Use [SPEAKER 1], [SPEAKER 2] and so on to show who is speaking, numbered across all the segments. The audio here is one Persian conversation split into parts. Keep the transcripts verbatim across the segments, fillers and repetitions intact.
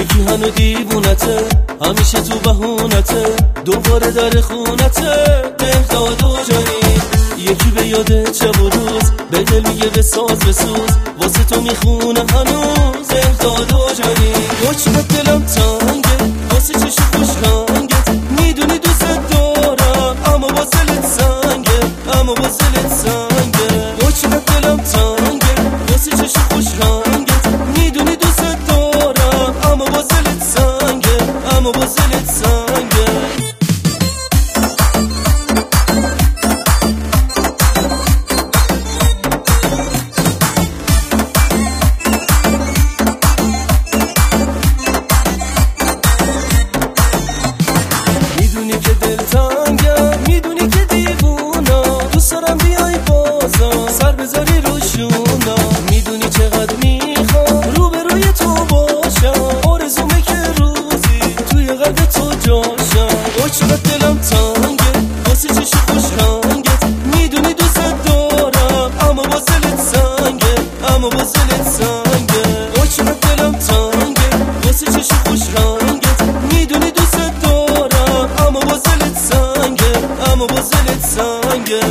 [SPEAKER 1] یکی هنو دیوونته، همیشه تو بهونته، دوباره در خونته بهداد و جانی. یکی به یاد شب و روز، به دل میگه بساز بسوز، واسه تو میخونه هنوز بهداد و جانی. با چقدر دلم تنگه، واسه چشم خوش رنگت، میدونی دوست دارم اما واسه لت سنگه، اما واسه لت سنگه. با چقدر دلم تنگه، واسه چشم خوش رنگت، میدونی دوست دارم اما واسه لت سنگه، اما واسه لت سنگه. میدونی که دل تنگم، میدونی که دیوونم، دوست دارم بیای بازم سر بذاری روشونا. میدونی چقدر میخوام روبروی تو باشم، آرزومه که روزی توی قلب تو جاشم. با چقدر دلم تنگه، واسه چشم خوش رنگت، میدونی دوست دارم اما واسه لت سنگه، اما واسه لت سنگه. با چقدر دلم تنگه، واسه چشم خوش رنگت، میدونی دوست دارم اما واسه لت سنگه، اما واسه لت سنگه.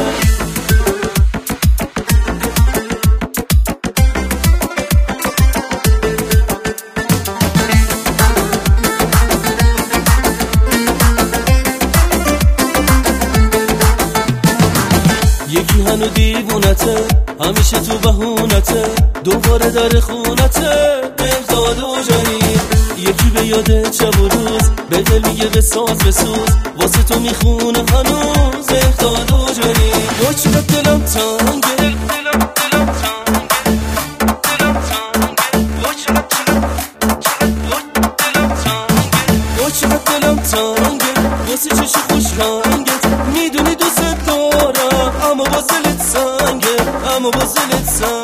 [SPEAKER 1] یکی هنو دیوونته، همیشه تو بهونته، دوباره در خونته بهداد و جانی. یکی به یاد شب و روز، به دل میگه بساز بسوز، واسه تو میخونه هنوز بهداد و جانی. با چقدر دلم تنگه، دلم دلم تنگه، دلم تنگه. با چقدر دلم تنگه، با چقدر دلم تنگه، واسه چشم خوش رنگت، میدونی دوست دارم اما واسه لت سنگه، اما واسه لت سنگه.